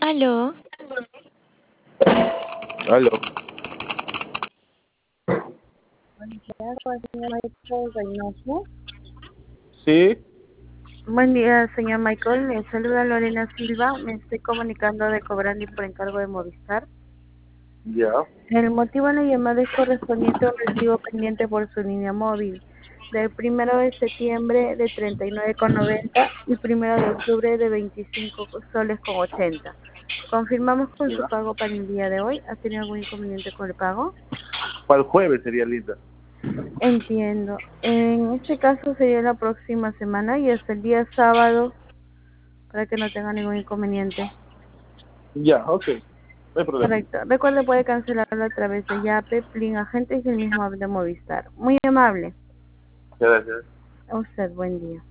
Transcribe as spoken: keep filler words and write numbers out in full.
Aló. Aló. Buen día, con el señor Michael Reynoso. Sí, Buen día, señor Michael. Le saluda Lorena Silva. Me estoy comunicando de Cobrandi por encargo de Movistar. ya. El motivo de la llamada es correspondiente a un recibo pendiente por su línea móvil del primero de septiembre de treinta y nueve con noventa y primero de octubre de veinticinco soles con ochenta. Confirmamos con su Ya. pago para el día de hoy. ¿Ha tenido algún inconveniente con el pago? Para el jueves sería linda. Entiendo. En este caso sería la próxima semana y hasta el día sábado para que no tenga ningún inconveniente. Ya, ok. No hay problema. Correcto. Recuerde, puede cancelarlo a través de Yape, Plin Agentes y el mismo app de Movistar. Muy amable. Gracias. A usted, buen día.